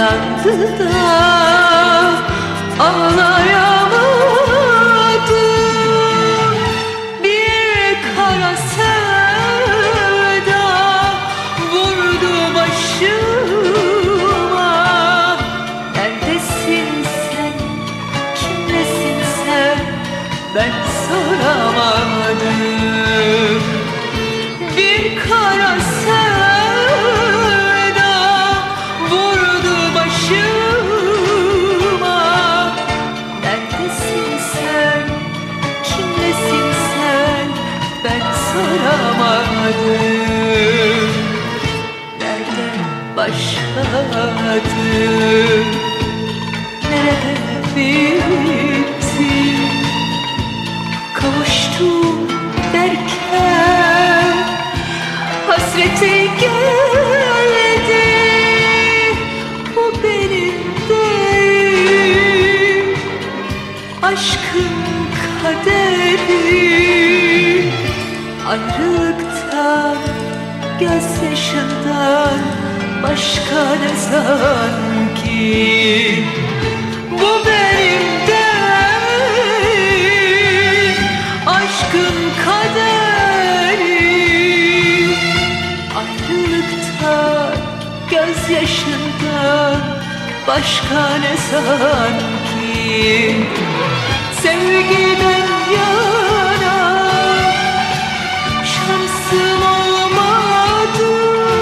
yandı da ağlayamadım. Bir kara sevda vurdu başıma. Neredesin sen, kimlesin sen, ben soramadım. Bir kara sevda vurdu başıma. Neredesin sen, kimlesin sen, ben soramadım. Nerede başladı, nerede bitti? Kavuştum derken hasreti geldi. Bu benim değil, aşkın kaderi. Ayrılıktan, gözyaşından başka ne sanki? Bu benim değil, aşkın kaderi. Ayrılıktan, gözyaşından başka ne sanki? Sevgiden yana şansım olmadı,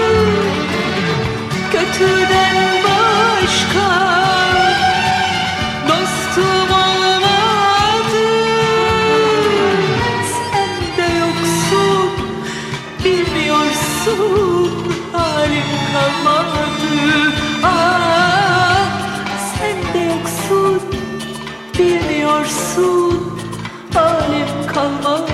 kötüden başka dostum olmadı. Sen de yoksun, bilmiyorsun, halim kalmadı. Ah, sen de yoksun, bilmiyorsun, halim kalmadı.